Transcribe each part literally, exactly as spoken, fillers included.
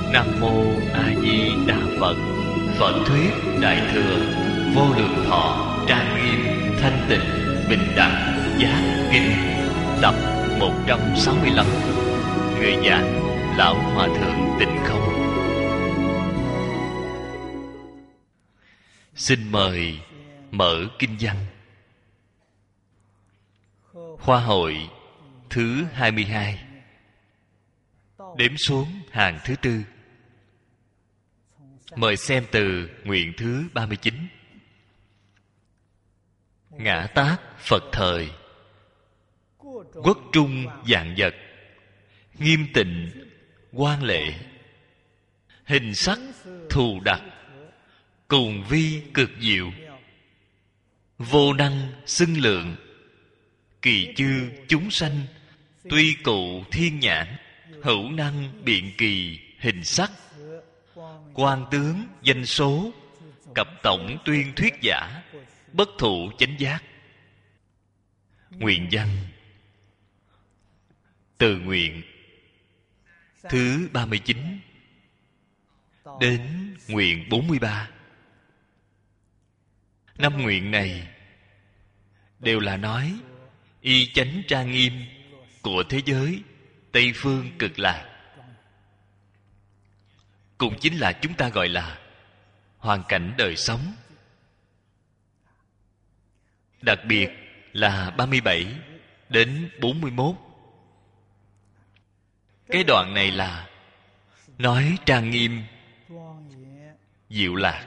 Nam mô A Di Đà Phật. Phật thuyết Đại thừa Vô Lượng Thọ Trang Nghiêm Thanh Tịnh Bình Đẳng Giác Kinh, tập một trăm sáu mươi lăm. Người giảng Lão Hòa Thượng Tịnh Không. Xin mời mở kinh văn. Khoa hội thứ hai mươi hai, đếm xuống hàng thứ tư. Mời xem từ nguyện thứ ba mươi chín. Ngã tát Phật thời, quốc trung vạn vật, nghiêm tịnh quan lệ, hình sắc thù đặc, cùng vi cực diệu, vô năng xưng lượng, kỳ chư chúng sanh, tuy cụ thiên nhãn, hữu năng biện kỳ hình sắc, quan tướng danh số, cập tổng tuyên thuyết giả, bất thụ chánh giác. Nguyện văn. Từ nguyện thứ ba mươi chín đến nguyện bốn mươi ba. Năm nguyện này đều là nói y chánh trang nghiêm của thế giới Tây Phương Cực Lạc, cũng chính là chúng ta gọi là hoàn cảnh đời sống. Đặc biệt là ba mươi bảy đến bốn mươi mốt. Cái đoạn này là nói trang nghiêm diệu lạc.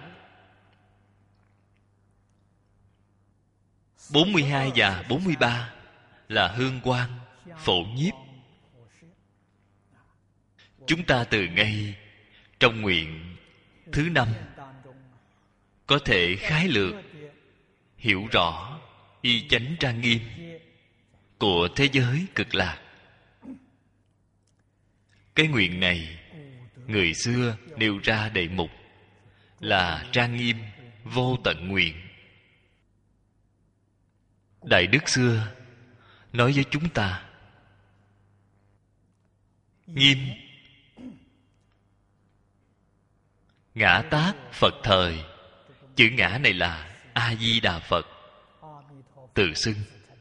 Bốn mươi hai và bốn mươi ba là hương quang phổ nhiếp. Chúng ta từ ngay trong nguyện thứ năm có thể khái lược hiểu rõ y chánh trang nghiêm của thế giới Cực Lạc. Cái nguyện này người xưa nêu ra đề mục là trang nghiêm vô tận nguyện. Đại đức xưa nói với chúng ta nghiêm ngã tát Phật thời. Chữ ngã này là A Di Đà Phật tự xưng.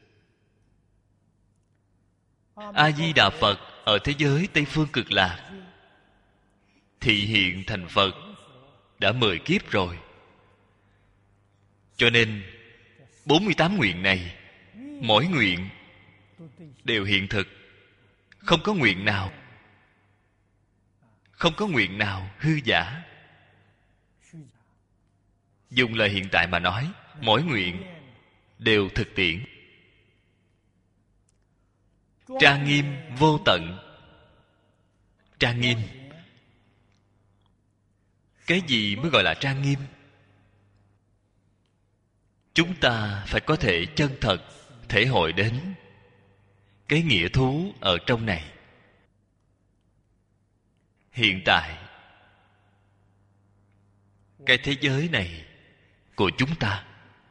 A Di Đà Phật ở thế giới Tây Phương Cực Lạc thị hiện thành Phật đã mười kiếp rồi. Cho nên bốn mươi tám nguyện này, mỗi nguyện đều hiện thực, không có nguyện nào không có nguyện nào hư giả. Dùng lời hiện tại mà nói, mỗi nguyện đều thực tiễn. Trang nghiêm vô tận. Trang nghiêm, cái gì mới gọi là trang nghiêm? Chúng ta phải có thể chân thật thể hội đến cái nghĩa thú ở trong này. Hiện tại cái thế giới này của chúng ta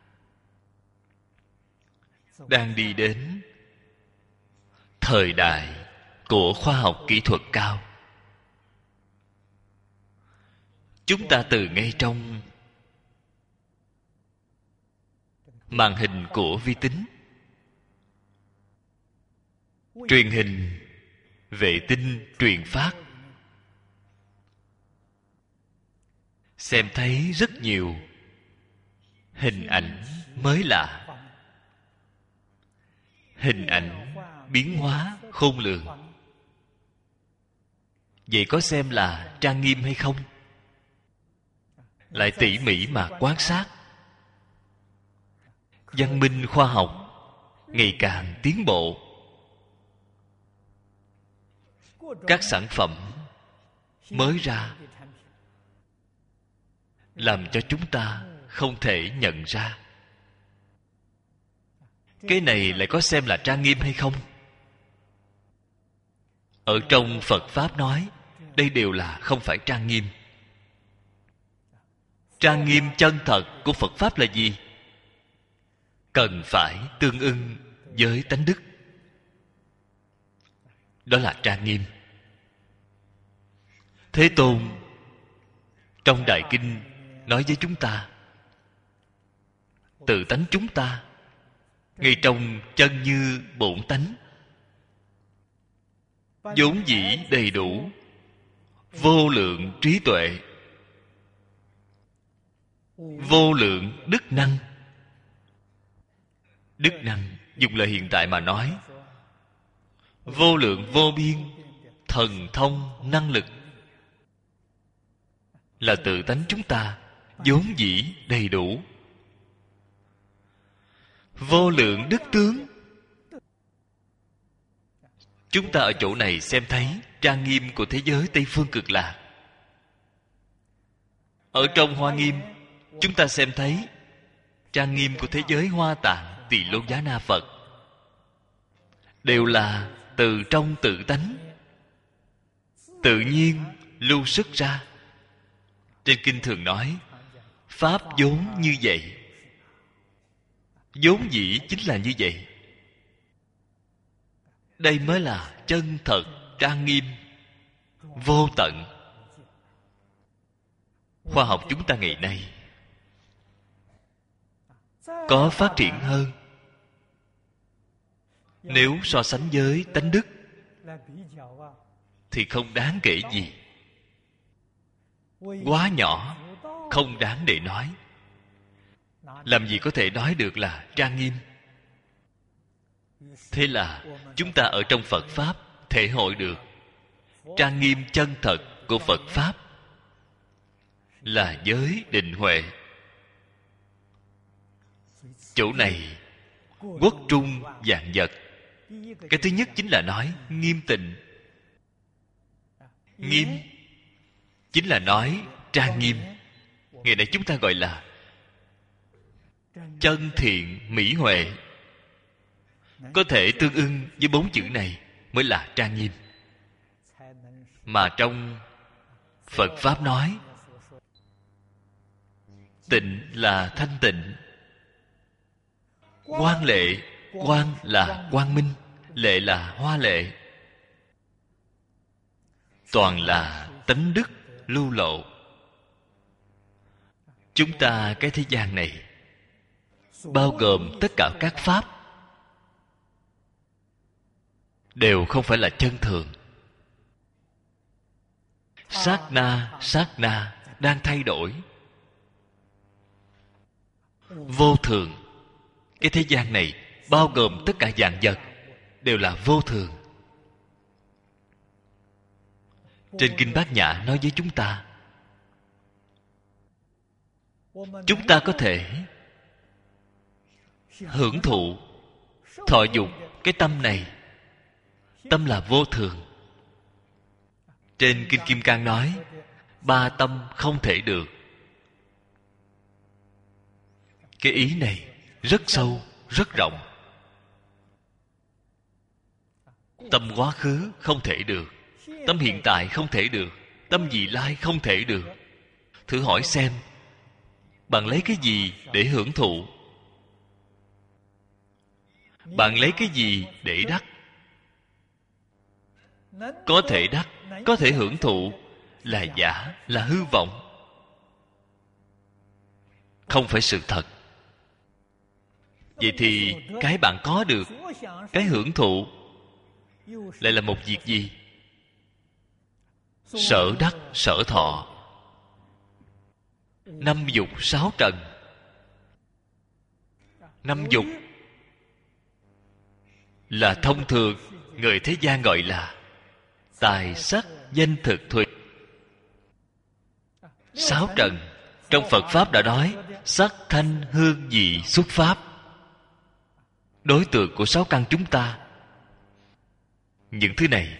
đang đi đến thời đại của khoa học kỹ thuật cao. Chúng ta từ ngay trong màn hình của vi tính, truyền hình, vệ tinh truyền phát, xem thấy rất nhiều hình ảnh mới lạ, hình ảnh biến hóa khôn lường. Vậy có xem là trang nghiêm hay không? Lại tỉ mỉ mà quan sát. Văn minh khoa học ngày càng tiến bộ. Các sản phẩm mới ra làm cho chúng ta không thể nhận ra. Cái này lại có xem là trang nghiêm hay không? Ở trong Phật Pháp nói, đây đều là không phải trang nghiêm. Trang nghiêm chân thật của Phật Pháp là gì? Cần phải tương ưng với tánh đức. Đó là trang nghiêm. Thế Tôn trong Đại Kinh nói với chúng ta, tự tánh chúng ta ngay trong chân như bổn tánh, vốn dĩ đầy đủ vô lượng trí tuệ, vô lượng đức năng. Đức năng dùng lời hiện tại mà nói, vô lượng vô biên thần thông năng lực, là tự tánh chúng ta vốn dĩ đầy đủ. Vô lượng đức tướng, chúng ta ở chỗ này xem thấy trang nghiêm của thế giới Tây Phương Cực Lạc. Ở trong Hoa Nghiêm, chúng ta xem thấy trang nghiêm của thế giới Hoa Tạng Tỳ Lô Giá Na Phật, đều là từ trong tự tánh tự nhiên lưu xuất ra. Trên kinh thường nói, pháp vốn như vậy. Vốn dĩ chính là như vậy. Đây mới là chân thật trang nghiêm vô tận. Khoa học chúng ta ngày nay có phát triển hơn, nếu so sánh với tánh đức thì không đáng kể gì, quá nhỏ, không đáng để nói. Làm gì có thể nói được là trang nghiêm. Thế là chúng ta ở trong Phật Pháp thể hội được trang nghiêm chân thật của Phật Pháp là giới định huệ. Chỗ này quốc trung vạn vật. Cái thứ nhất chính là nói nghiêm tịnh. Nghiêm chính là nói trang nghiêm. Ngày nay chúng ta gọi là chân thiện mỹ huệ. Có thể tương ưng với bốn chữ này mới là trang nghiêm. Mà trong Phật Pháp nói, tịnh là thanh tịnh, quang lệ, quang là quang minh, lệ là hoa lệ, toàn là tánh đức lưu lộ. Chúng ta cái thế gian này bao gồm tất cả các pháp đều không phải là chân thường. Sát na sát na đang thay đổi. Vô thường. Cái thế gian này bao gồm tất cả vạn vật đều là vô thường. Trên Kinh Bát Nhã nói với chúng ta, chúng ta có thể hưởng thụ, thọ dục cái tâm này. Tâm là vô thường. Trên Kinh Kim Cang nói, ba tâm không thể được. Cái ý này rất sâu, rất rộng. Tâm quá khứ không thể được, tâm hiện tại không thể được, tâm vị lai không thể được. Thử hỏi xem, bạn lấy cái gì để hưởng thụ? Bạn lấy cái gì để đắc? Có thể đắc, có thể hưởng thụ là giả, là hư vọng, không phải sự thật. Vậy thì cái bạn có được, cái hưởng thụ lại là một việc gì? Sở đắc, sở thọ. Năm dục sáu trần. Năm dục là thông thường người thế gian gọi là tài sắc danh thực thùy. Sáu trần trong Phật Pháp đã nói sắc thanh hương vị xuất pháp. Đối tượng của sáu căn chúng ta, những thứ này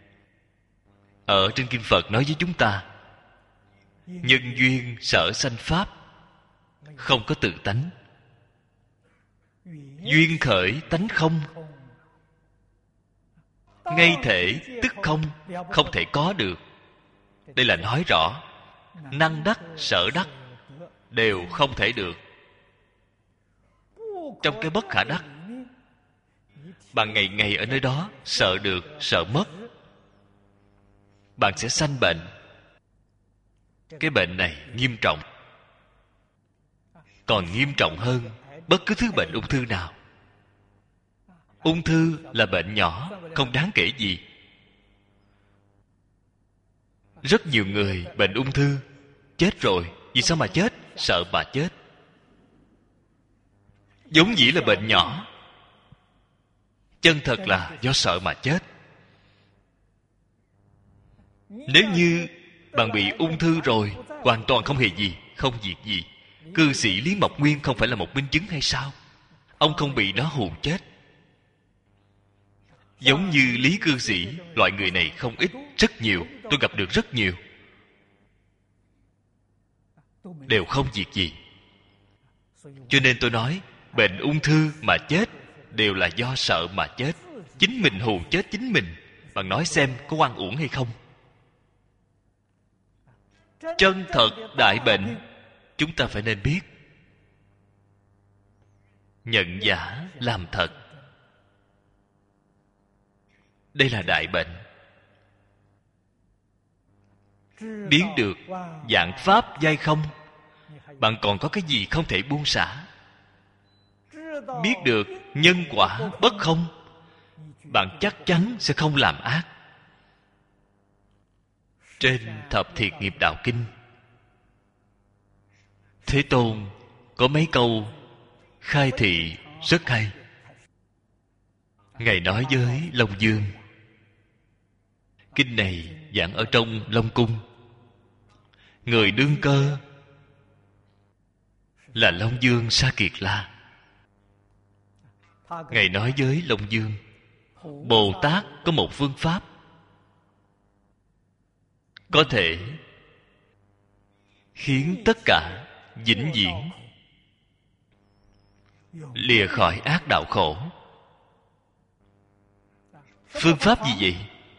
ở trên Kinh Phật nói với chúng ta, nhân duyên sở sanh pháp, không có tự tánh. Duyên khởi tánh không, ngay thể tức không, không thể có được. Đây là nói rõ năng đắc, sở đắc đều không thể được. Trong cái bất khả đắc, bạn ngày ngày ở nơi đó sợ được, sợ mất, bạn sẽ sanh bệnh, Cái bệnh này nghiêm trọng, còn nghiêm trọng hơn bất cứ thứ bệnh ung thư nào. Ung thư là bệnh nhỏ, không đáng kể gì. Rất nhiều người bệnh ung thư chết rồi. Vì sao mà chết? Sợ mà chết. Giống dĩ là bệnh nhỏ, chân thật là do sợ mà chết. Nếu như bạn bị ung thư rồi, hoàn toàn không hề gì, không việc gì, cư sĩ Lý Mộc Nguyên không phải là một minh chứng hay sao? Ông không bị nó hù chết. Giống như Lý cư sĩ, loại người này không ít, rất nhiều. Tôi gặp được rất nhiều, đều không việc gì. Cho nên tôi nói, bệnh ung thư mà chết đều là do sợ mà chết. Chính mình hù chết chính mình. Bạn nói xem có oan uổng hay không? Chân thật đại bệnh, chúng ta phải nên biết. Nhận giả làm thật. Đây là đại bệnh. Biến được vạn pháp giai không, bạn còn có cái gì không thể buông xả? Biết được nhân quả bất không, bạn chắc chắn sẽ không làm ác. Trên Thập Thiệt Nghiệp Đạo Kinh, Thế Tôn có mấy câu khai thị rất hay. Ngài nói với Long Dương, kinh này giảng ở trong Long Cung. Người đương cơ là Long Dương Sa Kiệt La. Ngài nói với Long Dương, Bồ Tát có một phương pháp có thể khiến tất cả vĩnh viễn lìa khỏi ác đạo khổ. Phương pháp gì vậy?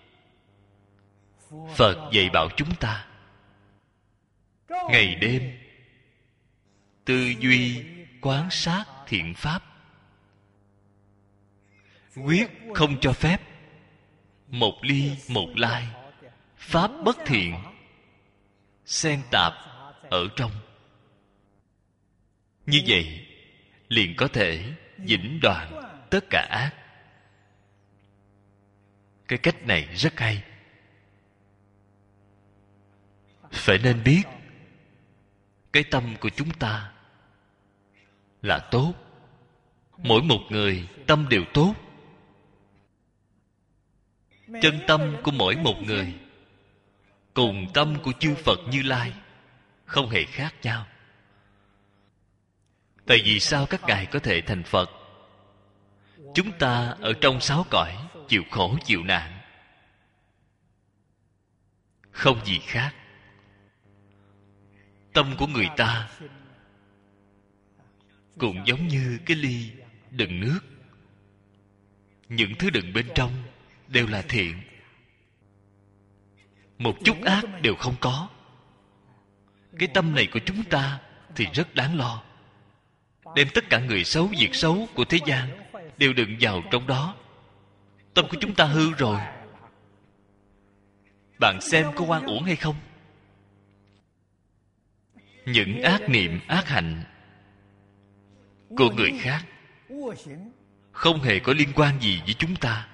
Phật dạy bảo chúng ta ngày đêm tư duy quán sát thiện pháp, quyết không cho phép một ly một lai pháp bất thiện xen tạp ở trong. Như vậy liền có thể vĩnh đoạn tất cả ác. Cái cách này rất hay. Phải nên biết cái tâm của chúng ta là tốt. Mỗi một người tâm đều tốt. Chân tâm của mỗi một người cùng tâm của chư Phật Như Lai không hề khác nhau. Tại vì sao các ngài có thể thành Phật? Chúng ta ở trong sáu cõi chịu khổ chịu nạn, không gì khác. Tâm của người ta cũng giống như cái ly đựng nước. Những thứ đựng bên trong đều là thiện, một chút ác đều không có. Cái tâm này của chúng ta thì rất đáng lo. Đem tất cả người xấu, việc xấu của thế gian đều đựng vào trong đó. Tâm của chúng ta hư rồi. Bạn xem có oan uổng hay không? Những ác niệm, ác hạnh của người khác không hề có liên quan gì với chúng ta.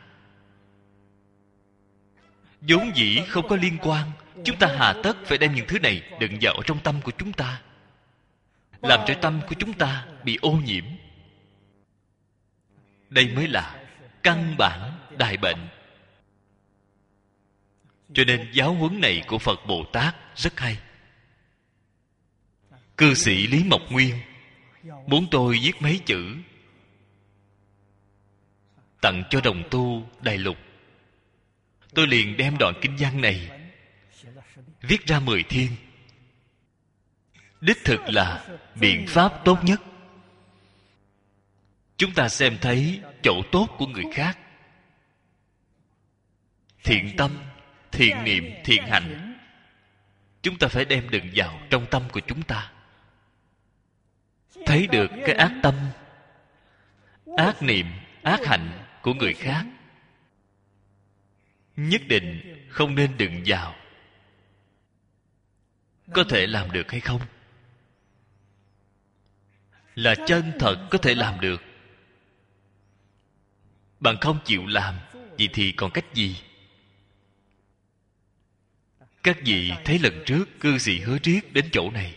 Vốn dĩ không có liên quan, chúng ta hà tất phải đem những thứ này đựng vào trong tâm của chúng ta, làm cho tâm của chúng ta bị ô nhiễm. Đây mới là căn bản đại bệnh. Cho nên giáo huấn này của Phật Bồ Tát rất hay. Cư sĩ Lý Mộc Nguyên muốn tôi viết mấy chữ tặng cho đồng tu Đại Lục. Tôi liền đem đoạn kinh văn này viết ra mười thiên. Đích thực là biện pháp tốt nhất. Chúng ta xem thấy chỗ tốt của người khác, thiện tâm, thiện niệm, thiện hạnh, chúng ta phải đem đựng vào trong tâm của chúng ta. Thấy được cái ác tâm, ác niệm, ác hạnh của người khác, nhất định không nên đựng vào. có thể làm được hay không? Là chân thật có thể làm được. Bạn không chịu làm, vậy thì còn cách gì? Các vị thấy lần trước cư sĩ Hứa Triết đến chỗ này,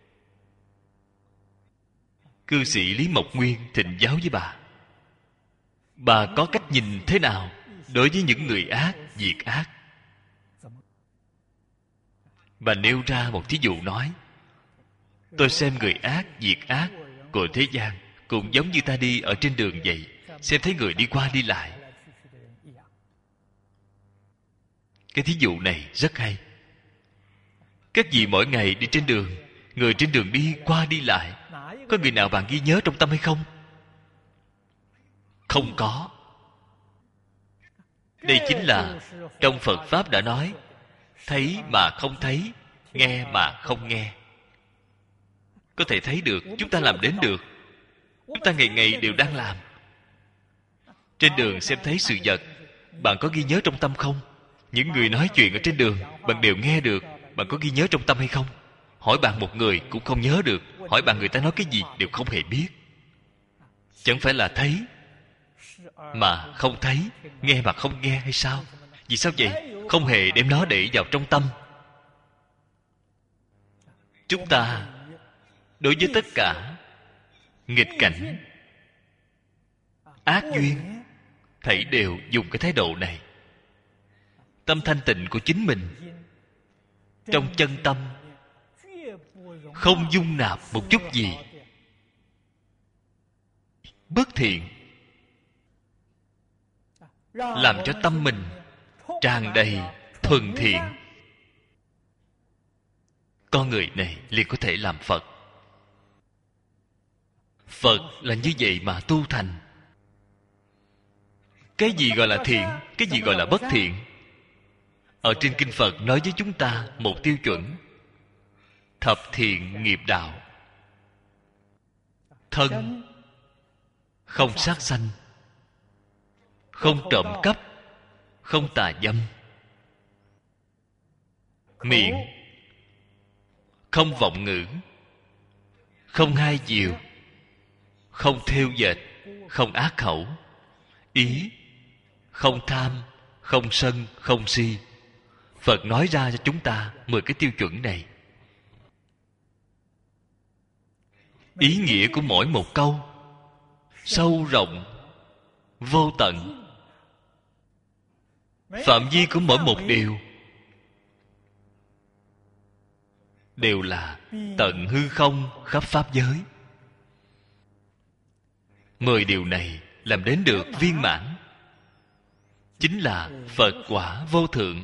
cư sĩ Lý Mộc Nguyên thịnh giáo với bà. Bà có cách nhìn thế nào đối với những người ác, việc ác? Bà nêu ra một thí dụ nói: tôi xem người ác, việc ác của thế gian cũng giống như ta đi ở trên đường vậy, xem thấy người đi qua đi lại. Cái thí dụ này rất hay. Các vị mỗi ngày đi trên đường, người trên đường đi qua đi lại, có người nào bạn ghi nhớ trong tâm hay không? Không có. Đây chính là trong Phật Pháp đã nói, thấy mà không thấy, nghe mà không nghe. Có thể thấy được, chúng ta làm đến được. Chúng ta ngày ngày đều đang làm. Trên đường xem thấy sự vật, bạn có ghi nhớ trong tâm không? Những người nói chuyện ở trên đường, bạn đều nghe được, bạn có ghi nhớ trong tâm hay không? Hỏi bạn một người cũng không nhớ được, hỏi bạn người ta nói cái gì đều không hề biết. Chẳng phải là thấy mà không thấy, nghe mà không nghe hay sao? Vì sao vậy? Không hề đem nó để vào trong tâm. Chúng ta đối với tất cả nghịch cảnh, ác duyên, thảy đều dùng cái thái độ này. Tâm thanh tịnh của chính mình, trong chân tâm không dung nạp một chút gì bất thiện, làm cho tâm mình tràn đầy thuần thiện, con người này liền có thể làm Phật. Phật là như vậy mà tu thành. Cái gì gọi là thiện, cái gì gọi là bất thiện? Ở trên kinh Phật nói với chúng ta một tiêu chuẩn: thập thiện nghiệp đạo. Thân không sát sanh, không trộm cắp, không tà dâm. Miệng không vọng ngữ, không hai chiều, không thêu dệt, không ác khẩu. Ý không tham, không sân, không si. Phật nói ra cho chúng ta mười cái tiêu chuẩn này. Ý nghĩa của mỗi một câu sâu rộng vô tận. Phạm vi của mỗi một điều đều là tận hư không khắp pháp giới. Mười điều này làm đến được viên mãn, chính là Phật quả vô thượng.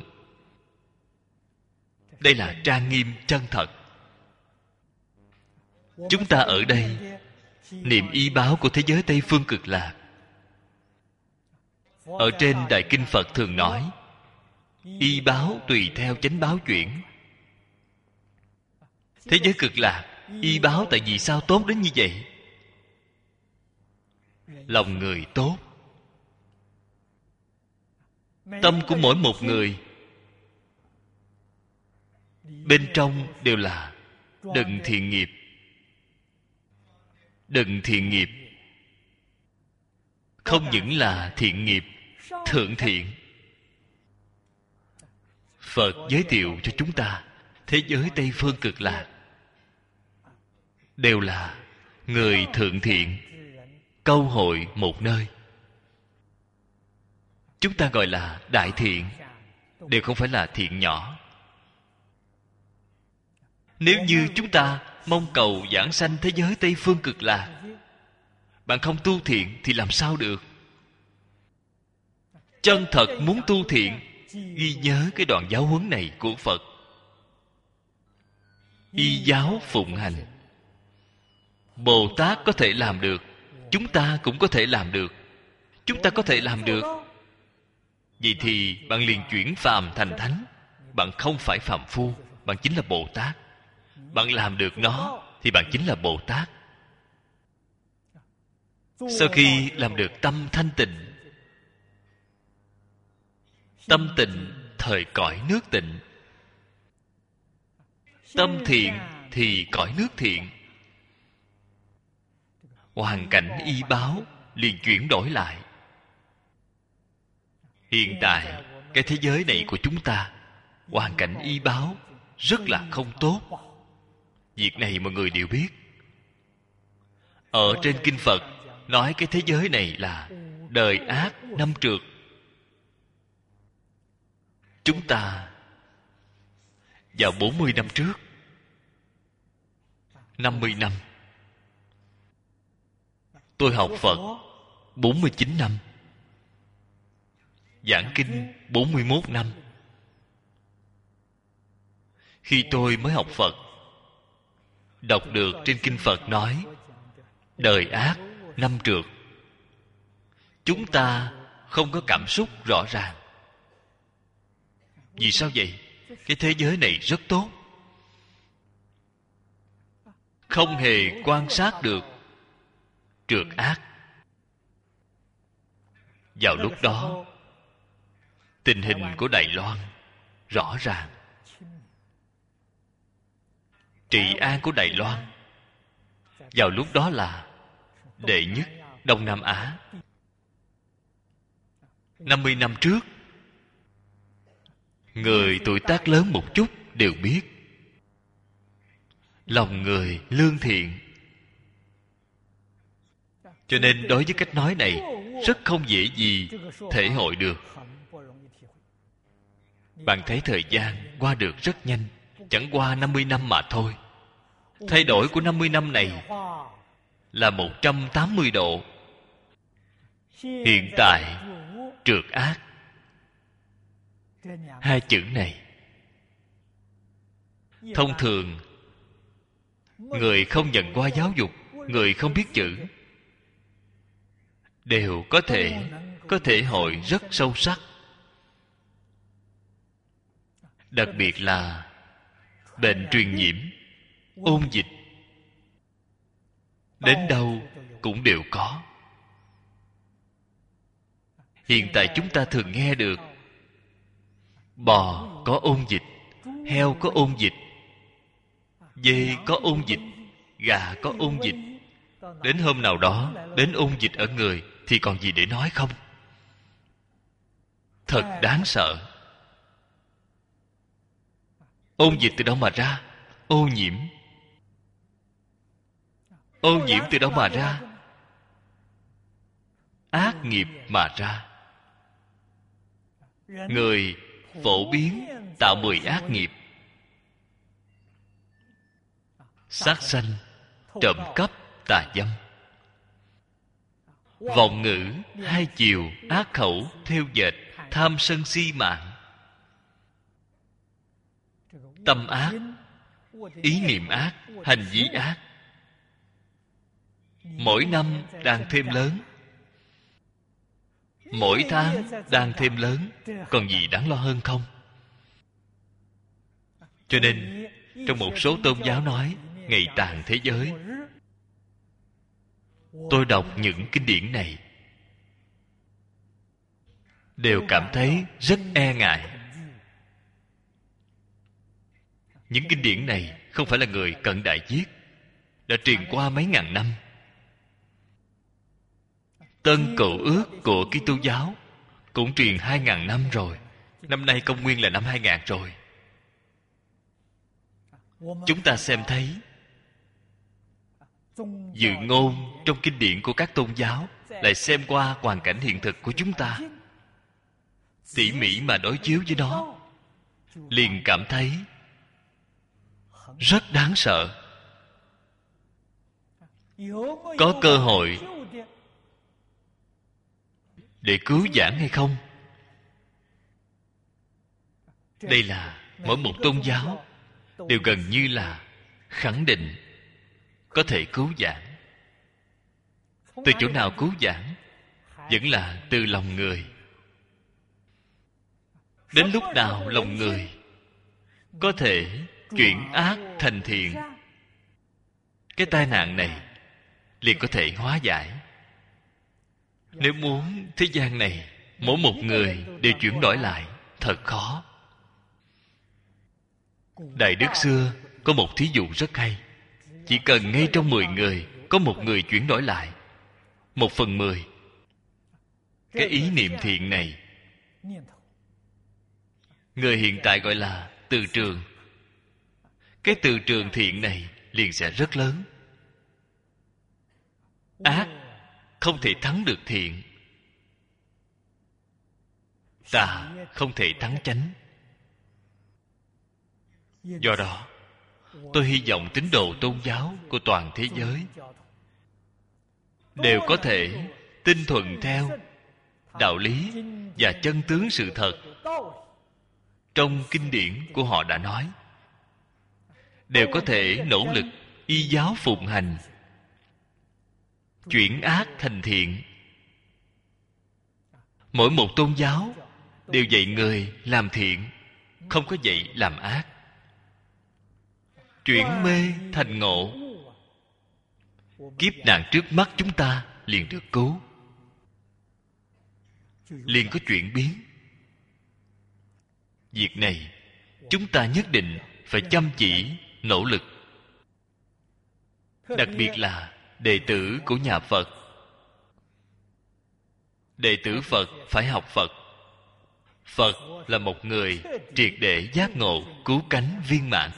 Đây là trang nghiêm chân thật. Chúng ta ở đây niệm y báo của thế giới Tây Phương Cực Lạc. Ở trên Đại Kinh Phật thường nói, y báo tùy theo chánh báo chuyển. Thế giới Cực Lạc, y báo tại vì sao tốt đến như vậy? Lòng người tốt, tâm của mỗi một người bên trong đều là đựng thiện nghiệp. Đựng thiện nghiệp không những là thiện nghiệp thượng thiện. Phật giới thiệu cho chúng ta thế giới Tây Phương Cực Lạc đều là người thượng thiện câu hội một nơi. Chúng ta gọi là đại thiện, đều không phải là thiện nhỏ. Nếu như chúng ta mong cầu giảng sanh thế giới Tây Phương Cực Lạc, bạn không tu thiện thì làm sao được? Chân thật muốn tu thiện, ghi nhớ cái đoạn giáo huấn này của Phật. Y giáo phụng hành. Bồ Tát có thể làm được, chúng ta cũng có thể làm được. Chúng ta có thể làm được, vậy thì bạn liền chuyển phàm thành thánh. Bạn không phải phàm phu, bạn chính là Bồ Tát. Bạn làm được nó thì bạn chính là Bồ Tát. Sau khi làm được tâm thanh tịnh, tâm tịnh thời cõi nước tịnh, Tâm thiện thì cõi nước thiện. Hoàn cảnh y báo liền chuyển đổi lại. Hiện tại cái thế giới này của chúng ta, hoàn cảnh y báo rất là không tốt. Việc này mọi người đều biết. Ở trên kinh Phật nói cái thế giới này là đời ác năm trượt. Chúng ta vào bốn mươi năm trước, năm mươi năm, tôi học Phật bốn mươi chín năm, giảng kinh bốn mươi mốt năm. Khi tôi mới học Phật, đọc được trên kinh Phật nói đời ác năm trượt, chúng ta không có cảm xúc rõ ràng. Vì sao vậy? Cái thế giới này rất tốt, không hề quan sát được trượt ác. Vào lúc đó, tình hình của Đài Loan rõ ràng. Trị an của Đài Loan vào lúc đó là đệ nhất Đông Nam Á. năm mươi năm trước, người tuổi tác lớn một chút đều biết lòng người lương thiện. Cho nên đối với cách nói này rất không dễ gì thể hội được. Bạn thấy thời gian qua được rất nhanh, chẳng qua năm mươi năm mà thôi. Thay đổi của năm mươi năm này là một trăm tám mươi độ. Hiện tại trượt ác, hai chữ này thông thường người không nhận qua giáo dục, người không biết chữ đều có thể có thể hội rất sâu sắc. Đặc biệt là bệnh truyền nhiễm, ôn dịch, đến đâu cũng đều có. Hiện tại chúng ta thường nghe được bò có ôn dịch, heo có ôn dịch, dê có ôn dịch, gà có ôn dịch. Đến hôm nào đó đến ôn dịch ở người thì còn gì để nói không? Thật đáng sợ. Ôn dịch từ đâu mà ra? Ô nhiễm. Ô nhiễm từ đâu mà ra? Ác nghiệp mà ra. Người phổ biến tạo mười ác nghiệp: sát sanh, trộm cắp, tà dâm, vọng ngữ, hai chiều, ác khẩu, theo dệt, tham sân si mạng. Tâm ác, ý niệm ác, hành vi ác, mỗi năm đang thêm lớn, mỗi tháng đang thêm lớn. Còn gì đáng lo hơn không? Cho nên trong một số tôn giáo nói ngày tàn thế giới. Tôi đọc những kinh điển này đều cảm thấy rất e ngại. Những kinh điển này không phải là người cận đại viết, đã truyền qua mấy ngàn năm. Tân Cựu Ước của Kitô giáo cũng truyền hai ngàn năm rồi. Năm nay công nguyên là năm hai ngàn rồi. Chúng ta xem thấy dự ngôn trong kinh điển của các tôn giáo lại xem qua hoàn cảnh hiện thực của chúng ta, tỉ mỉ mà đối chiếu với nó, liền cảm thấy rất đáng sợ. Có cơ hội để cứu vãn hay không? Đây là mỗi một tôn giáo đều gần như là khẳng định có thể cứu vãn. Từ chỗ nào cứu vãn? Vẫn là từ lòng người. Đến lúc nào lòng người có thể chuyển ác thành thiện, cái tai nạn này liền có thể hóa giải. Nếu muốn thế gian này mỗi một người đều chuyển đổi lại, thật khó. Đại đức xưa Có một thí dụ rất hay. Chỉ cần ngay trong mười người có một người chuyển đổi lại, một phần mười, cái ý niệm thiện này, người hiện tại gọi là từ trường, cái từ trường thiện này liền sẽ rất lớn. Ác không thể thắng được thiện, tà không thể thắng chánh. Do đó, tôi hy vọng tín đồ tôn giáo của toàn thế giới đều có thể tinh thuận theo đạo lý và chân tướng sự thật trong kinh điển của họ đã nói, đều có thể nỗ lực y giáo phụng hành, chuyển ác thành thiện. Mỗi một tôn giáo đều dạy người làm thiện, không có dạy làm ác. Chuyển mê thành ngộ, kiếp nạn trước mắt chúng ta liền được cứu, liền có chuyển biến. Việc này chúng ta nhất định phải chăm chỉ nỗ lực. Đặc biệt là đệ tử của nhà Phật. Đệ tử Phật phải học Phật. Phật là một người triệt để giác ngộ, cứu cánh viên mãn.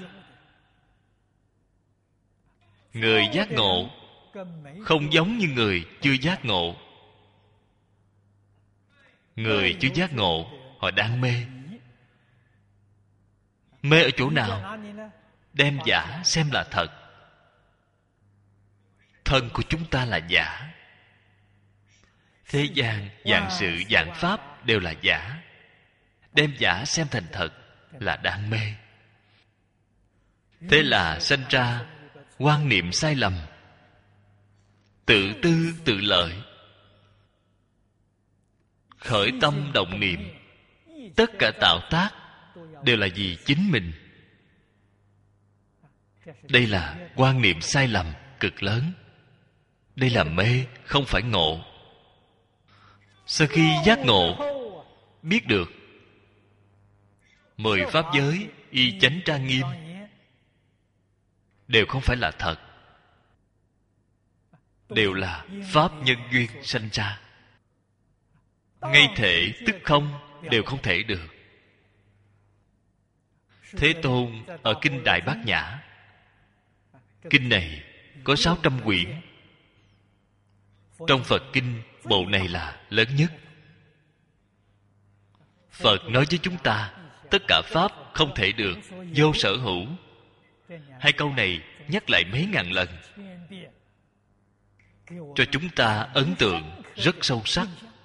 Người giác ngộ không giống như người chưa giác ngộ. Người chưa giác ngộ, họ đang mê. Mê ở chỗ nào? Đem giả xem là thật. Thân của chúng ta là giả. Thế gian vạn sự vạn pháp đều là giả. Đem giả xem thành thật là đang mê. Thế là sanh ra quan niệm sai lầm, tự tư tự lợi. Khởi tâm động niệm, tất cả tạo tác đều là vì chính mình. Đây là quan niệm sai lầm cực lớn. Đây là mê, không phải ngộ. Sau khi giác ngộ, biết được mười pháp giới y chánh trang nghiêm đều không phải là thật, đều là pháp nhân duyên sanh ra. Ngay thể tức không đều không thể được. Thế Tôn ở kinh Đại Bát Nhã, kinh này có sáu trăm quyển. Trong Phật kinh, bộ này là lớn nhất. Phật nói với chúng ta, tất cả pháp không thể được, vô sở hữu. Hai câu này nhắc lại mấy ngàn lần, cho chúng ta ấn tượng rất sâu sắc.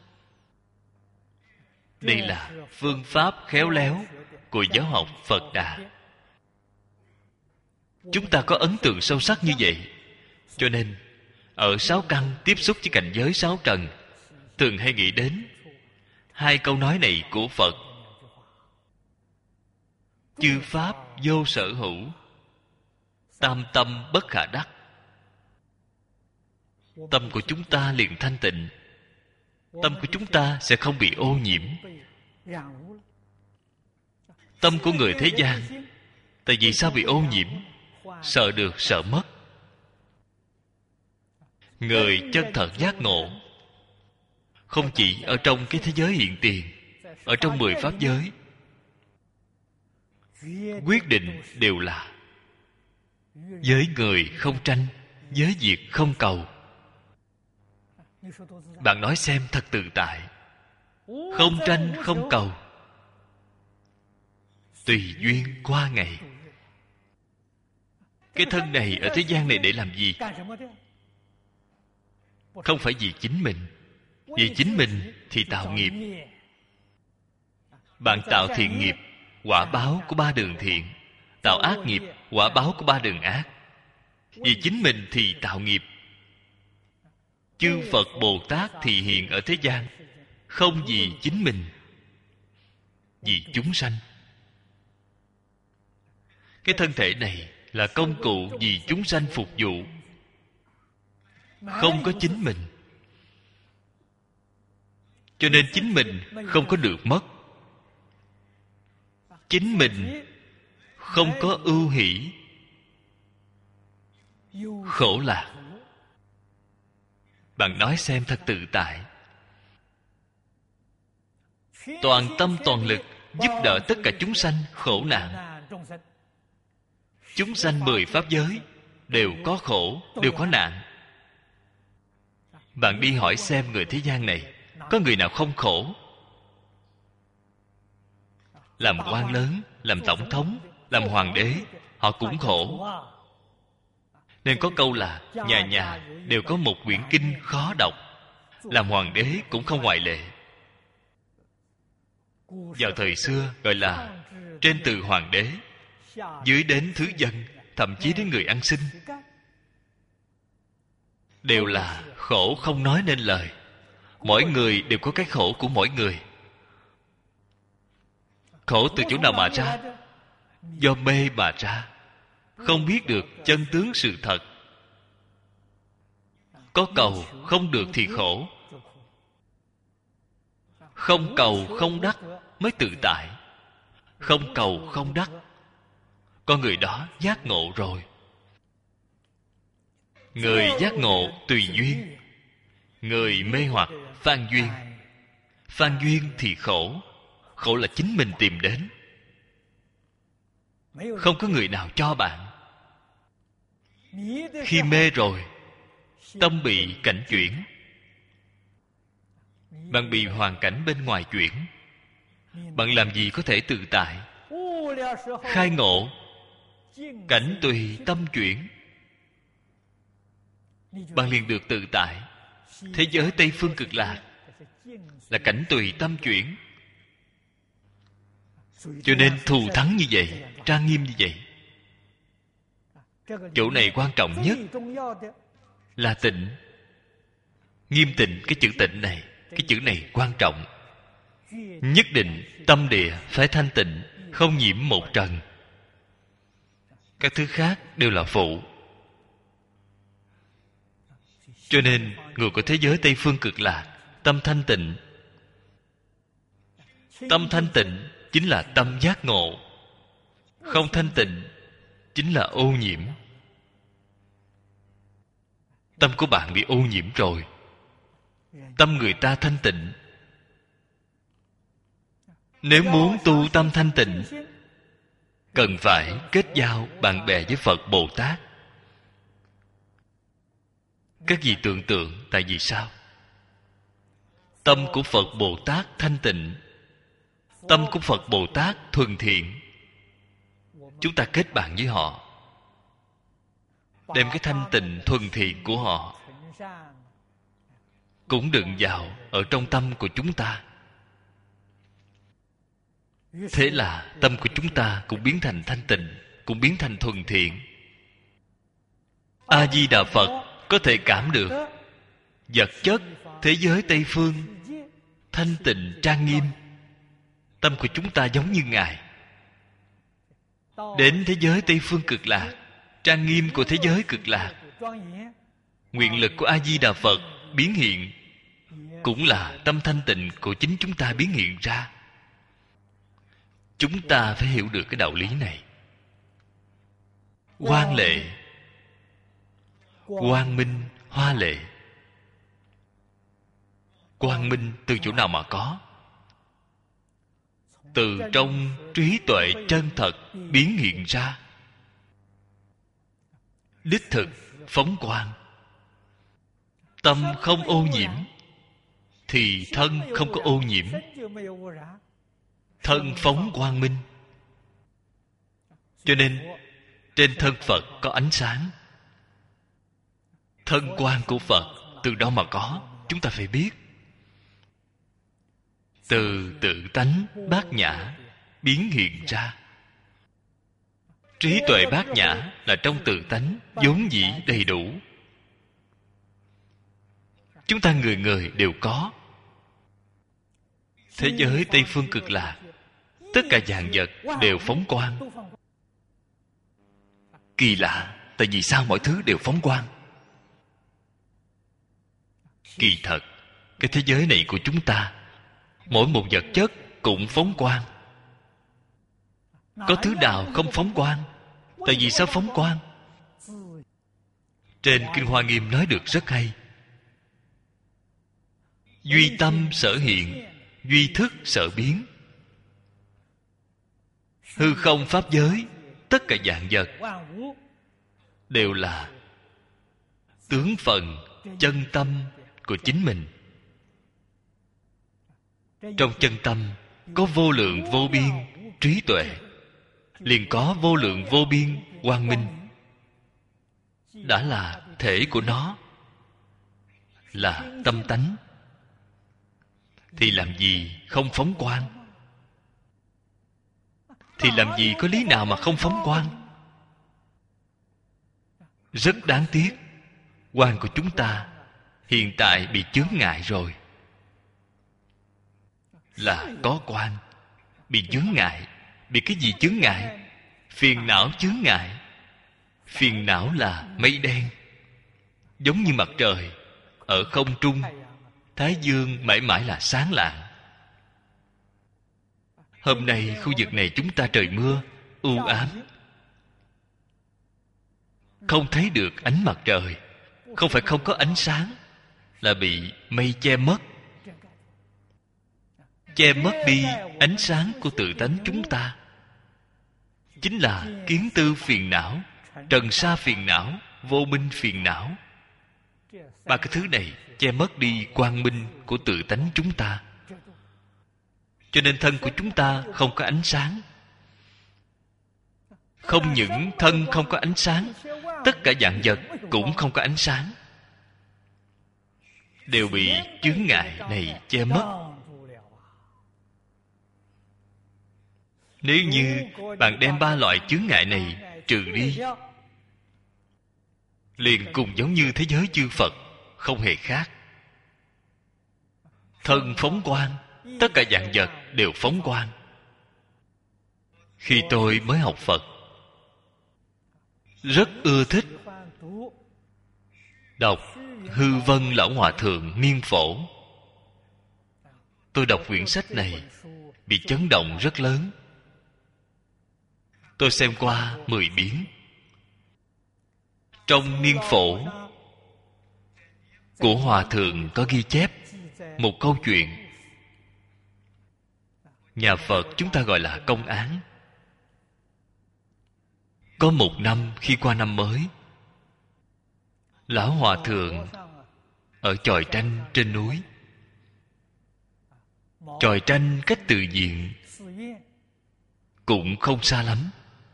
Đây là phương pháp khéo léo của giáo học Phật Đà. Chúng ta có ấn tượng sâu sắc như vậy, cho nên ở sáu căn tiếp xúc với cảnh giới sáu trần, thường hay nghĩ đến hai câu nói này của Phật: chư pháp vô sở hữu, tam tâm bất khả đắc. Tâm của chúng ta liền thanh tịnh, tâm của chúng ta sẽ không bị ô nhiễm. Tâm của người thế gian, tại vì sao bị ô nhiễm? Sợ được, sợ mất. Người chân thật giác ngộ, không chỉ ở trong cái thế giới hiện tiền, ở trong mười pháp giới, quyết định đều là với người không tranh, với việc không cầu. Bạn nói xem thật tự tại. Không tranh không cầu, tùy duyên qua ngày. Cái thân này ở thế gian này để làm gì? Không phải vì chính mình. Vì chính mình thì tạo nghiệp. Bạn tạo thiện nghiệp, quả báo của ba đường thiện. Tạo ác nghiệp, quả báo của ba đường ác. Vì chính mình thì tạo nghiệp. Chư Phật Bồ Tát thì hiện ở thế gian, không vì chính mình, vì chúng sanh. Cái thân thể này là công cụ vì chúng sanh phục vụ, không có chính mình. Cho nên chính mình không có được mất. Chính mình không có ưu hỷ, khổ lạc. Bạn nói xem thật tự tại. Toàn tâm toàn lực giúp đỡ tất cả chúng sanh khổ nạn. Chúng sanh mười pháp giới đều có khổ, đều có nạn. Bạn đi hỏi xem người thế gian này có người nào không khổ? Làm quan lớn, làm tổng thống, làm hoàng đế, họ cũng khổ. Nên có câu là nhà nhà đều có một quyển kinh khó đọc. Làm hoàng đế cũng không ngoại lệ. Vào thời xưa gọi là trên từ hoàng đế, dưới đến thứ dân, thậm chí đến người ăn xin, đều là khổ không nói nên lời. Mỗi người đều có cái khổ của mỗi người. Khổ từ chỗ nào mà ra? Do mê mà ra. Không biết được chân tướng sự thật. Có cầu không được thì khổ. Không cầu không đắc mới tự tại. Không cầu không đắc, con người đó giác ngộ rồi. Người giác ngộ tùy duyên, người mê hoặc phan duyên. Phan duyên thì khổ. Khổ là chính mình tìm đến. Không có người nào cho bạn. Khi mê rồi, tâm bị cảnh chuyển. Bạn bị hoàn cảnh bên ngoài chuyển. Bạn làm gì có thể tự tại? Khai ngộ, cảnh tùy tâm chuyển, bạn liền được tự tại. Thế giới Tây Phương Cực Lạc là cảnh tùy tâm chuyển. Cho nên thù thắng như vậy, trang nghiêm như vậy. Chỗ này quan trọng nhất là tịnh. Nghiêm tịnh, cái chữ tịnh này, cái chữ này quan trọng. Nhất định tâm địa phải thanh tịnh, không nhiễm một trần. Các thứ khác đều là phụ. Cho nên người của thế giới Tây Phương Cực Lạc tâm thanh tịnh. Tâm thanh tịnh chính là tâm giác ngộ. Không thanh tịnh chính là ô nhiễm. Tâm của bạn bị ô nhiễm rồi. Tâm người ta thanh tịnh. Nếu muốn tu tâm thanh tịnh, cần phải kết giao bạn bè với Phật Bồ Tát. Các vị tưởng tượng, tại vì sao? Tâm của Phật Bồ Tát thanh tịnh, tâm của Phật Bồ Tát thuần thiện. Chúng ta kết bạn với họ, đem cái thanh tịnh thuần thiện của họ cũng đựng vào ở trong tâm của chúng ta. Thế là tâm của chúng ta cũng biến thành thanh tịnh, cũng biến thành thuần thiện. A Di Đà Phật có thể cảm được vật chất thế giới Tây Phương thanh tịnh trang nghiêm. Tâm của chúng ta giống như Ngài. Đến thế giới Tây Phương Cực Lạc, trang nghiêm của thế giới Cực Lạc, nguyện lực của A Di Đà Phật biến hiện, cũng là tâm thanh tịnh của chính chúng ta biến hiện ra. Chúng ta phải hiểu được cái đạo lý này. Quang lệ, quang minh, hoa lệ. Quang minh từ chỗ nào mà có? Từ trong trí tuệ chân thật biến hiện ra. Đích thực phóng quang. Tâm không ô nhiễm thì thân không có ô nhiễm. Thân phóng quang minh. Cho nên trên thân Phật có ánh sáng. Thân quang của Phật từ đâu mà có? Chúng ta phải biết. Từ tự tánh bát nhã biến hiện ra. Trí tuệ bát nhã là trong tự tánh vốn dĩ đầy đủ. Chúng ta người người đều có. Thế giới Tây Phương Cực Lạc, tất cả vạn vật đều phóng quang. Kỳ lạ, tại vì sao mọi thứ đều phóng quang? Kỳ thật, cái thế giới này của chúng ta, mỗi một vật chất cũng phóng quang. Có thứ nào không phóng quang? Tại vì sao phóng quang? Trên Kinh Hoa Nghiêm nói được rất hay. Duy tâm sở hiện, duy thức sở biến. Hư không pháp giới, tất cả vạn vật đều là tướng phần, chân tâm của chính mình. Trong chân tâm có vô lượng vô biên trí tuệ, liền có vô lượng vô biên quang minh. Đã là thể của nó, là tâm tánh, thì làm gì không phóng quang? Thì làm gì có lý nào mà không phóng quang? Rất đáng tiếc, quang của chúng ta hiện tại bị chướng ngại rồi. Là có quang, bị chướng ngại. Bị cái gì chướng ngại? Phiền não chướng ngại. Phiền não là mây đen, giống như mặt trời ở không trung. Thái dương mãi mãi là sáng lạng. Hôm nay khu vực này chúng ta trời mưa, u ám, không thấy được ánh mặt trời. Không phải không có ánh sáng, là bị mây che mất. Che mất đi ánh sáng của tự tánh chúng ta. Chính là kiến tư phiền não, trần sa phiền não, vô minh phiền não. Ba cái thứ này che mất đi quang minh của tự tánh chúng ta. Cho nên thân của chúng ta không có ánh sáng. Không những thân không có ánh sáng, tất cả vạn vật cũng không có ánh sáng, đều bị chướng ngại này che mất. Nếu như bạn đem ba loại chướng ngại này trừ đi, liền cùng giống như thế giới chư Phật, không hề khác. Thân phóng quang, tất cả vạn vật đều phóng quang. Khi tôi mới học Phật, rất ưa thích đọc Hư Vân Lão Hòa Thượng Niên Phổ. Tôi đọc quyển sách này bị chấn động rất lớn. Tôi xem qua mười biến. Trong Niên Phổ của Hòa Thượng có ghi chép một câu chuyện. Nhà Phật chúng ta gọi là công án. Có một năm khi qua năm mới, Lão Hòa Thượng ở chòi tranh trên núi. Chòi tranh cách Từ Viện cũng không xa lắm.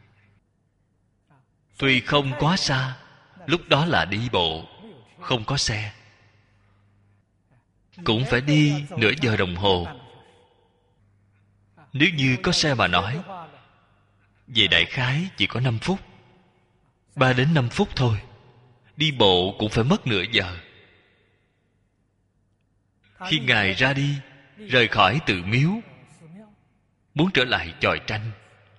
Tuy không quá xa, lúc đó là đi bộ, không có xe, cũng phải đi nửa giờ đồng hồ. Nếu như có xe mà nói, về đại khái chỉ có năm phút, ba đến năm phút thôi. Đi bộ cũng phải mất nửa giờ. Khi Ngài ra đi, rời khỏi Tự Miếu, muốn trở lại chòi tranh,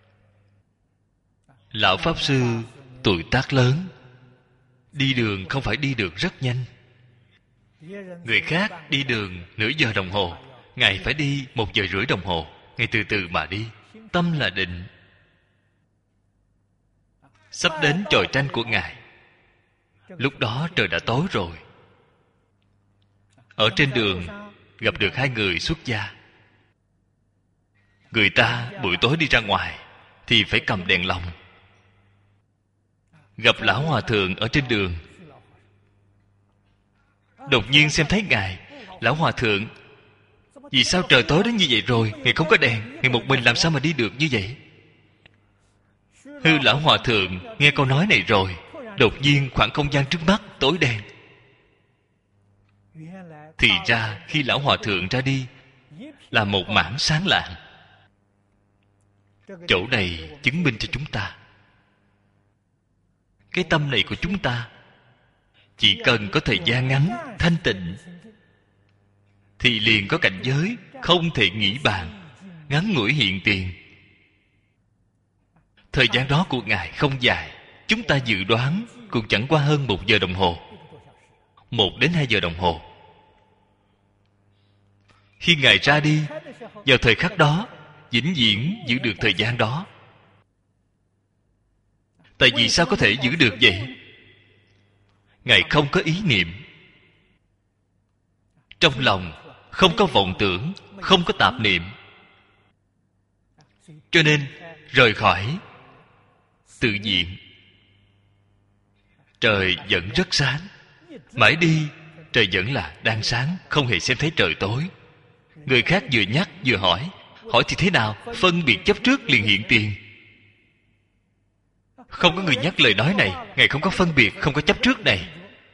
Lão Pháp Sư tuổi tác lớn, đi đường không phải đi được rất nhanh. Người khác đi đường nửa giờ đồng hồ, Ngài phải đi một giờ rưỡi đồng hồ. Ngài từ từ mà đi, tâm là định. Sắp đến chòi tranh của Ngài, lúc đó trời đã tối rồi. Ở trên đường gặp được hai người xuất gia. Người ta buổi tối đi ra ngoài thì phải cầm đèn lồng. Gặp Lão Hòa Thượng ở trên đường, đột nhiên xem thấy Ngài. Lão Hòa Thượng, vì sao trời tối đến như vậy rồi, Ngài không có đèn, Ngài một mình làm sao mà đi được như vậy? Hư Lão Hòa Thượng nghe câu nói này rồi, đột nhiên khoảng không gian trước mắt tối đen. Thì ra khi Lão Hòa Thượng ra đi là một mảng sáng lạng. Chỗ này chứng minh cho chúng ta, cái tâm này của chúng ta chỉ cần có thời gian ngắn thanh tịnh thì liền có cảnh giới không thể nghĩ bàn, ngắn ngủi hiện tiền. Thời gian đó của Ngài không dài, chúng ta dự đoán cũng chẳng qua hơn một giờ đồng hồ, một đến hai giờ đồng hồ. Khi Ngài ra đi, vào thời khắc đó, vĩnh viễn giữ được thời gian đó. Tại vì sao có thể giữ được vậy? Ngài không có ý niệm, trong lòng không có vọng tưởng, không có tạp niệm, cho nên rời khỏi tự diện. Trời vẫn rất sáng, mãi đi trời vẫn là đang sáng, không hề xem thấy trời tối. Người khác vừa nhắc vừa hỏi, hỏi thì thế nào? Phân biệt chấp trước liền hiện tiền. Không có người nhắc lời nói này, Ngài không có phân biệt, không có chấp trước này.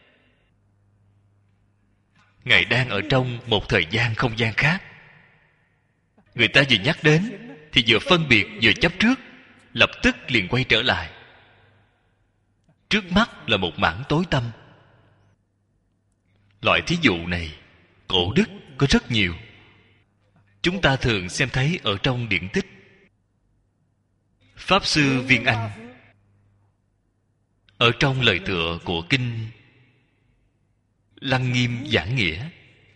Ngài đang ở trong một thời gian không gian khác. Người ta vừa nhắc đến thì vừa phân biệt vừa chấp trước, lập tức liền quay trở lại. Trước mắt là một mảng tối tăm. Loại thí dụ này cổ đức có rất nhiều. Chúng ta thường xem thấy ở trong điển tích. Pháp sư Viên Anh ở trong lời tựa của kinh Lăng Nghiêm Giảng Nghĩa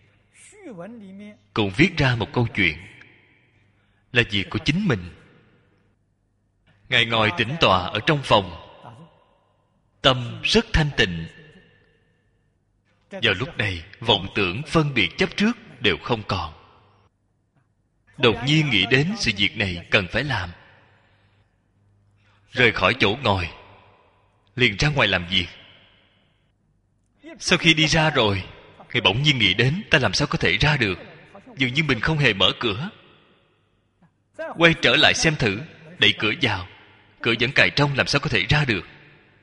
cũng viết ra một câu chuyện, là việc của chính mình. Ngài ngồi tĩnh tọa ở trong phòng, tâm rất thanh tịnh. Vào lúc này, vọng tưởng phân biệt chấp trước đều không còn. Đột nhiên nghĩ đến sự việc này cần phải làm, rời khỏi chỗ ngồi, liền ra ngoài làm việc. Sau khi đi ra rồi, Ngài bỗng nhiên nghĩ đến, ta làm sao có thể ra được? Dường như mình không hề mở cửa. Quay trở lại xem thử, đẩy cửa vào, cửa vẫn cài trong, làm sao có thể ra được?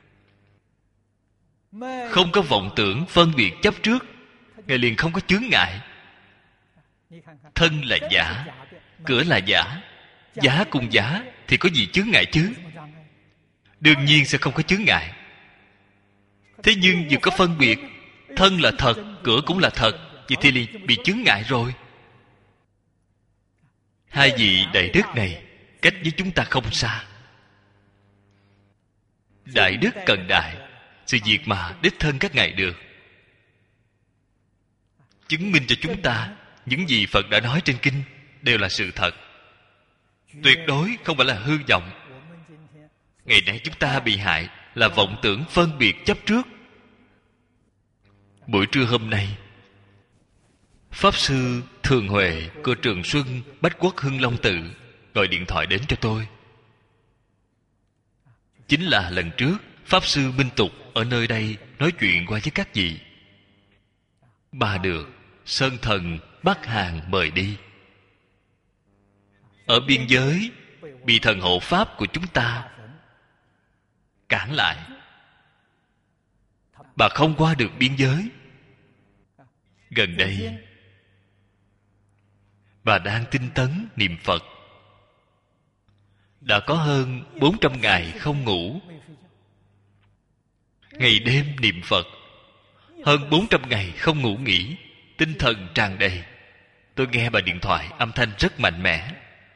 Không có vọng tưởng phân biệt chấp trước, Ngài liền không có chướng ngại. Thân là giả, cửa là giả, giả cùng giả thì có gì chướng ngại chứ? Đương nhiên sẽ không có chướng ngại. Thế nhưng vừa có phân biệt, thân là thật, cửa cũng là thật, vậy thì liền bị chướng ngại rồi. Hai vị đại đức này cách với chúng ta không xa. Đại đức cần đại, sự việc mà đích thân các ngài được, chứng minh cho chúng ta những gì Phật đã nói trên kinh đều là sự thật, tuyệt đối không phải là hư vọng. Ngày nay chúng ta bị hại là vọng tưởng phân biệt chấp trước. Buổi trưa hôm nay, Pháp Sư Thường Huệ của Trường Xuân Bách Quốc Hưng Long Tự gọi điện thoại đến cho tôi. Chính là lần trước Pháp Sư Minh Tục ở nơi đây nói chuyện qua với các vị. Bà được Sơn Thần Bắc Hàn mời đi. Ở biên giới bị thần hộ pháp của chúng ta cản lại, bà không qua được biên giới. Gần đây bà đang tinh tấn niệm Phật, đã có hơn bốn trăm ngày không ngủ, ngày đêm niệm Phật, hơn bốn trăm ngày không ngủ nghỉ, tinh thần tràn đầy. Tôi nghe bà điện thoại, âm thanh rất mạnh mẽ.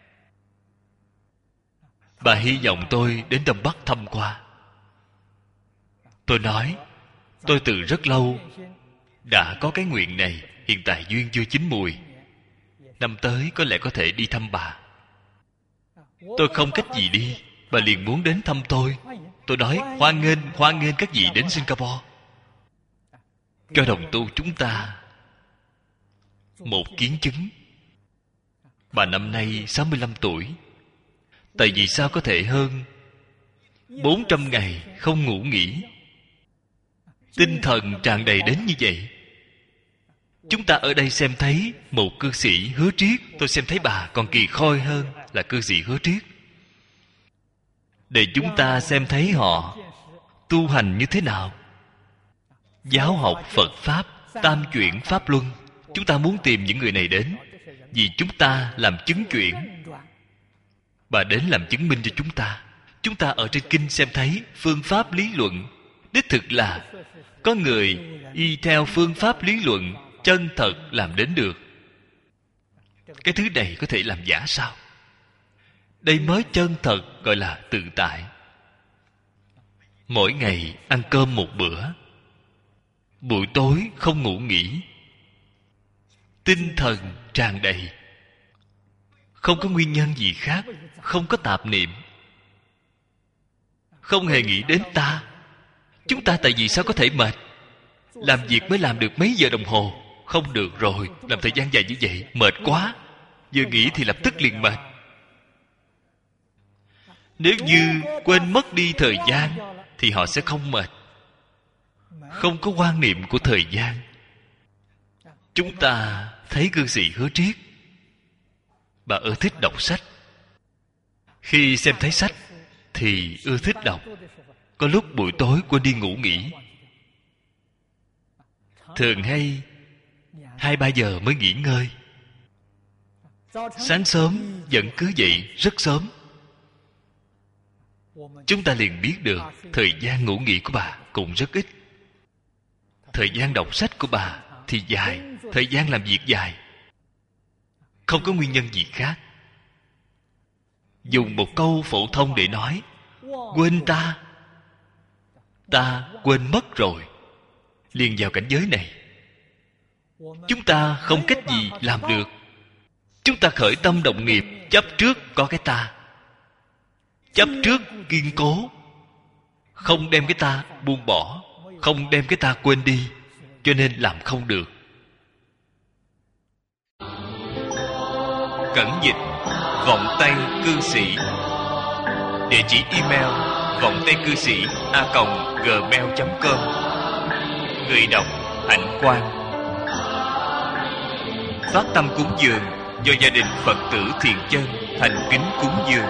Bà hy vọng tôi đến Đông Bắc thăm qua. Tôi nói, tôi từ rất lâu đã có cái nguyện này, hiện tại duyên chưa chín mùi, năm tới có lẽ có thể đi thăm bà. Tôi không cách gì đi, bà liền muốn đến thăm tôi. Tôi nói hoan nghênh, hoan nghênh các vị đến Singapore, cho đồng tu chúng ta một kiến chứng. Bà năm nay sáu mươi lăm tuổi, tại vì sao có thể hơn bốn trăm ngày không ngủ nghỉ, tinh thần tràn đầy đến như vậy. Chúng ta ở đây xem thấy một cư sĩ Hứa Triết, tôi xem thấy bà còn kỳ khôi hơn là cư sĩ Hứa Triết. Để chúng ta xem thấy họ tu hành như thế nào. Giáo học Phật Pháp, tam chuyển Pháp Luân, chúng ta muốn tìm những người này đến, vì chúng ta làm chứng chuyển. Bà đến làm chứng minh cho chúng ta. Chúng ta ở trên kinh xem thấy phương pháp lý luận, đích thực là có người y theo phương pháp lý luận chân thật làm đến được. Cái thứ này có thể làm giả sao? Đây mới chân thật, gọi là tự tại. Mỗi ngày ăn cơm một bữa, buổi tối không ngủ nghỉ, tinh thần tràn đầy, không có nguyên nhân gì khác, không có tạp niệm, không hề nghĩ đến ta. Chúng ta tại vì sao có thể mệt? Làm việc mới làm được mấy giờ đồng hồ. Không được rồi, làm thời gian dài như vậy mệt quá. Vừa nghĩ thì lập tức liền mệt. Nếu như quên mất đi thời gian thì họ sẽ không mệt. Không có quan niệm của thời gian. Chúng ta thấy cư sĩ Hứa Triết, bà ưa thích đọc sách. Khi xem thấy sách thì ưa thích đọc. Có lúc buổi tối quên đi ngủ nghỉ. Thường hay hai ba giờ mới nghỉ ngơi. Sáng sớm vẫn cứ dậy rất sớm. Chúng ta liền biết được thời gian ngủ nghỉ của bà cũng rất ít. Thời gian đọc sách của bà thì dài, thời gian làm việc dài. Không có nguyên nhân gì khác. Dùng một câu phổ thông để nói: quên ta. Ta quên mất rồi. Liền vào cảnh giới này, chúng ta không cách gì làm được. Chúng ta khởi tâm động nghiệp, chấp trước có cái ta. Chấp trước kiên cố, không đem cái ta buông bỏ, không đem cái ta quên đi, cho nên làm không được. Cẩn dịch vọng tây cư sĩ. Địa chỉ email vọng tây cư sĩ a còng gmail chấm com. Người đọc Hạnh Quang. Phát tâm cúng dường do gia đình Phật tử Thiện Chân thành kính cúng dường.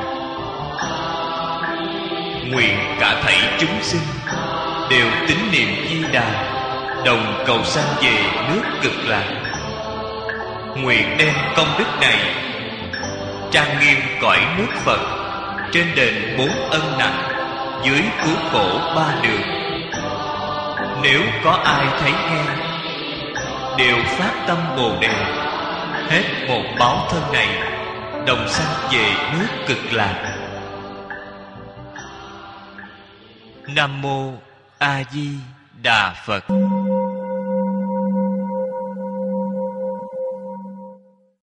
Nguyện cả thảy chúng sinh đều tín niệm Di Đà, đồng cầu sanh về nước Cực Lạc. Nguyện đem công đức này trang nghiêm cõi nước Phật, trên đền bốn ân nặng, dưới cứu khổ ba đường. Nếu có ai thấy nghe, đều phát tâm Bồ Đề, hết một báo thân này, đồng sanh về nước Cực Lạc. Nam mô A Di Đà Phật.